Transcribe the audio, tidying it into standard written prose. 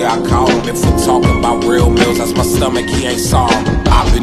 yeah, I call him. If we're talking about real meals, that's my stomach, he ain't soft.